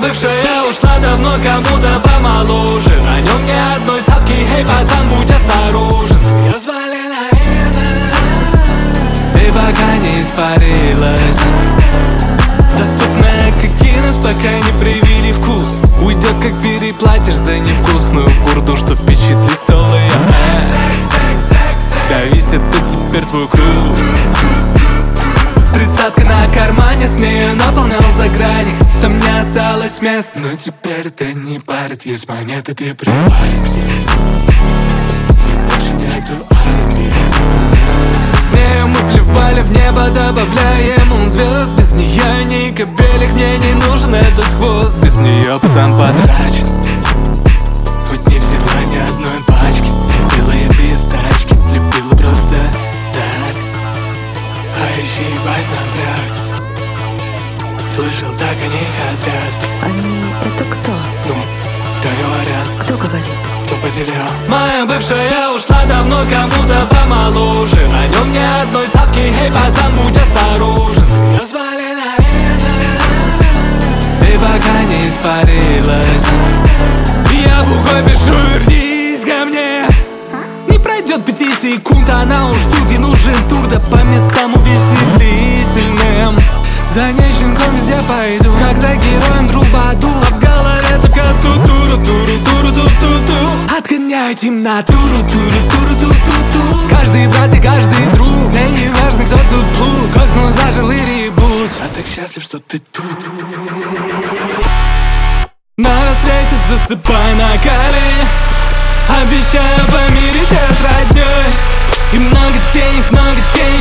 бывшая ушла давно кому-то помоложе. На нем ни одной цапки, эй, пацан, будь осторожен. Ее звали Наина, и пока не испарилась, доступная как Гиннес, пока не привили вкус. Уйдет, как переплатишь за невкусную бурду, что впечатлит стол ее. Давись, это теперь твой круг. Тридцатка на кармане, с нею наполнял за грани. Там не осталось мест, но теперь это не парит. Есть монеты, ты привален к ней, и больше нету алиби. С нею мы плевали в небо, добавляем звезд. Без нее ни капелек, мне не нужен этот хвост. Без нее пацан потрачен, хоть не взяла ни одной пачки. Любила я без тачки, любила просто так. А еще ебать напряг. Слышал, так они хотят. Они это кто? Ну, да говорят. Кто говорит? Кто потерял? Моя бывшая ушла давно кому-то помоложе. На нем ни одной цапки, эй, пацан, будь осторожен. Ее звали Наина, и пока не испарилась, я буквой пишу, вернись ко мне. Не пройдет 5 секунд, она уж тут, и нужен тур, да по местам увеселительным. За ней щенком везде пойду, как за героем Трубаду. А в голове только ту-туру-туру-туру-туру-ту-ту. Отгоняй темнотуру, туру-туру-ту-ту-ту. Каждый брат и каждый друг, с ней не важно, кто тут плут. Коснул, зажил и ребут. Я так счастлив, что ты тут. На рассвете засыпай на колени, обещаю помирить тебя с роднёй. И много денег,